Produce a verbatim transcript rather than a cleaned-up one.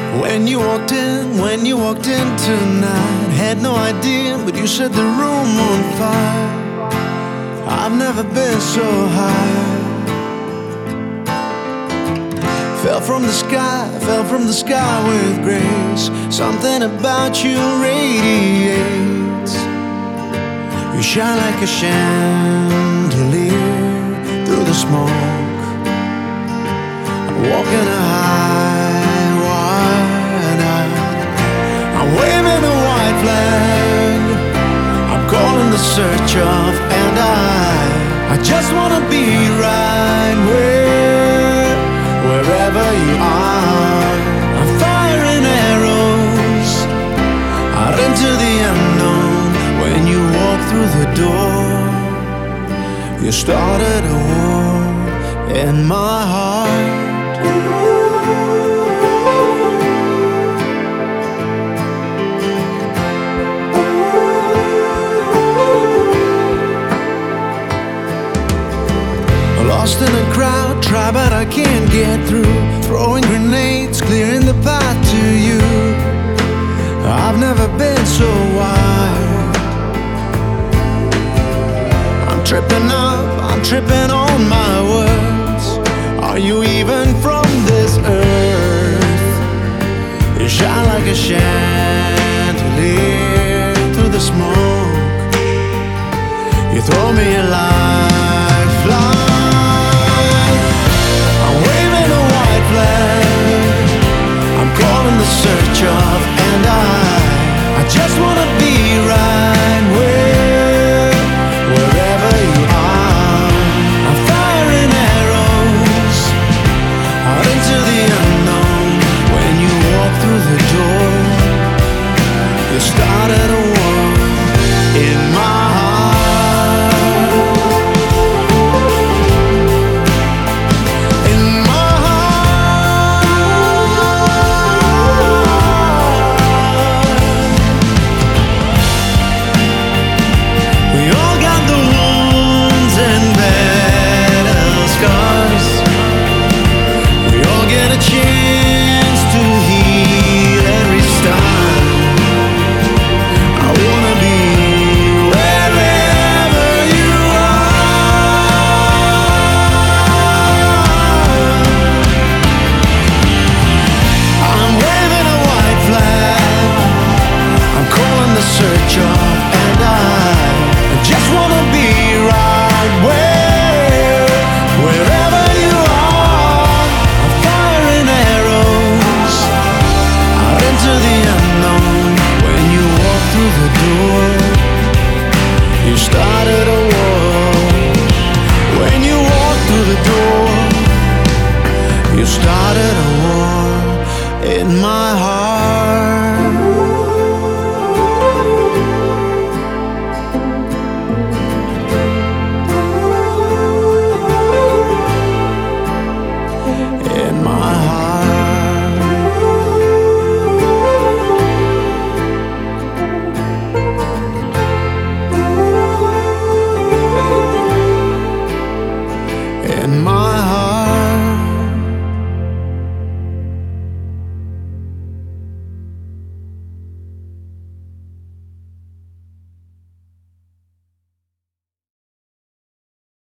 When you walked in, when you walked in tonight, had no idea, but you set the room on fire. I've never been so high. Fell from the sky, fell from the sky with grace. Something about you radiates. You shine like a chandelier through the smoke. I'm walking a high, wide eye. I'm waving a white flag. I'm calling the search of, and I I just wanna be right where, wherever you are. I'm firing arrows out into the unknown. When you walk through the door, you started a war in my heart. Lost in a crowd, try but I can't get through. Throwing grenades, clearing the path to you. I've never been so wild. I'm tripping up, I'm tripping on my words. Are you even from this earth? You shine like a chandelier through the smoke. You throw me a line.